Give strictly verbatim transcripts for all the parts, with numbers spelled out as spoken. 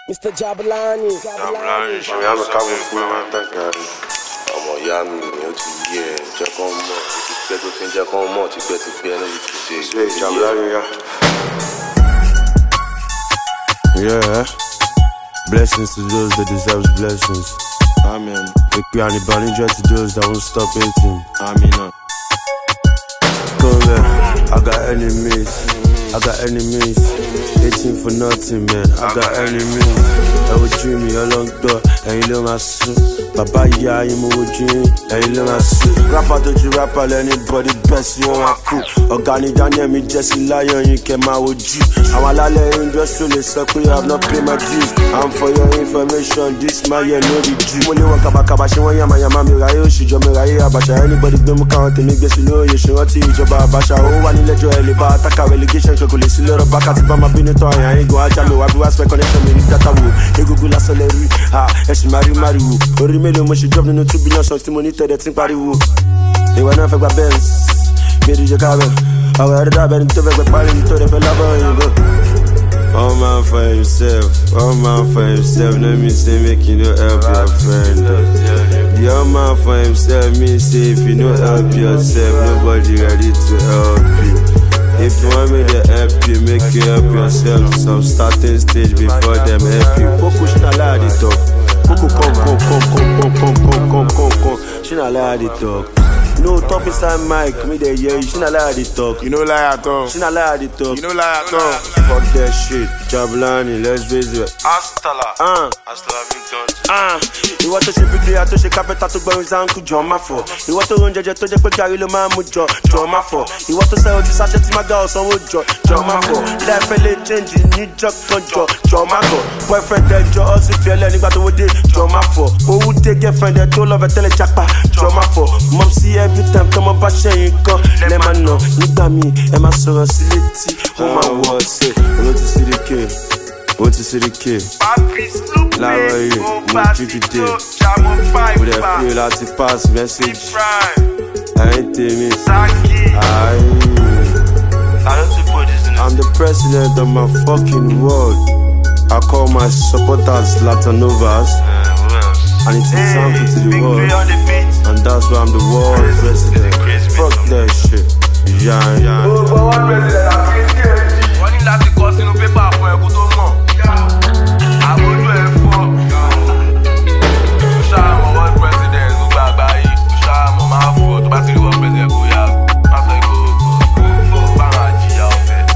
Mister Jabulani. Jabulani, ṣe mi àmì káwọn fún mi máa ń tàgà rẹ̀. Ọmọ ìyá mi ni ó ti yé ẹ jẹ́ kán mọ̀ ó ti pẹ́ tó ti ń jẹ́ kán mọ̀ ti pẹ́ ti pẹ́ ní ìtúnṣe. Ṣé Jabulani yá? Yeah, blessings to those that deserve blessings. Amen. Ekpe and Ibanije to those that won't stop hating. Amen. Come here, I got enemies, I got enemies, hating for nothing, man. I got enemies. I would dream me a long door, and you know my soul. Baba, yeah, you move dream, and you know my soul. Rapper, don't you rap all anybody best, you know my cool. Organic Daniel, me just lion, you came out with you. I'm a lala industry, so you have not paid my dues. And for your information, this my year, no the Jew. Only one kabaka, she want yama yama, me rayo, she jam me rayo, abasha. Anybody be me count, and you get slow, you should not teach about abasha. Oh, one in the joy, liba, attack a relegation, chocolate, silver, back at the bama, bin it on, I ain't go out, I have respect connection, me, that I will. You go la celery, ah, and she marry, marry, who. Or remember when she dropped in the two billion songs, to monitor that thing, party, who. They were not for my bells, made it your cabin. I wear the rabbi into the party, into the fella, all man for himself, all man for himself. Let me say, make you no help your friend. The all man for himself, me say, if you no help yourself, nobody ready to help you. If you want me to help you, make you help yourself to some starting stage before them help you. Coco, she not lie the talk. Coco, come, come, come, come, come, come, come, come, come, come. She not lie the talk. No top inside mic, me there, yeah, she not lie the talk. You know lie at all. She not lie the talk. You know lie at all. Fuck that shit, Jabulani, let's visit it. Astala. Ah, Astala big gun. ah. You want to see big to see carpenter to go in Zanku, John Mafo. You want to run Jaja to the Pekari Loma Mujo, John Mafo. You want to sell this asset to my girl, so would John Mafo. That fella changing, need job control, John Mafo. Boyfriend, then Joe, also feel anybody would do, John Mafo. Who would take a friend that told of a telechapa, John Mafo. Mom see every time come up a shame, come, let me know. Nigga me, and my son, city, oh my word, say, I want to see the kid. Want to see the kid. Lara, you, what you did. With a feel out the past message. I ain't me. I. I'm the president of my fucking world. I call my supporters Latanovas. And it's example to the world. And that's why I'm the world president. Fuck that shit. Yeah, yeah. Oh, for one president, I'm crazy. One in that because in the paper for a good month. I would do it for Shama, one president, who back by you. Shama, my foot, but you want president, who have. That's like go, go, go, Banaji out there.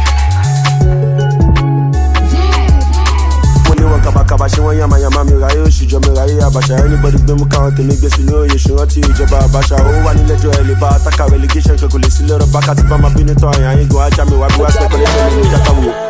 Only one kabaka, she want yama yama, me rayo, she jam me rayo, abasha. Anybody be me count, and you get slow, you should not teach about abasha. Oh, one in the joy, liba, attack a relegation, chocolate, silver, back at the bama, bin it on, I ain't go out, I have respect connection, me, that I will.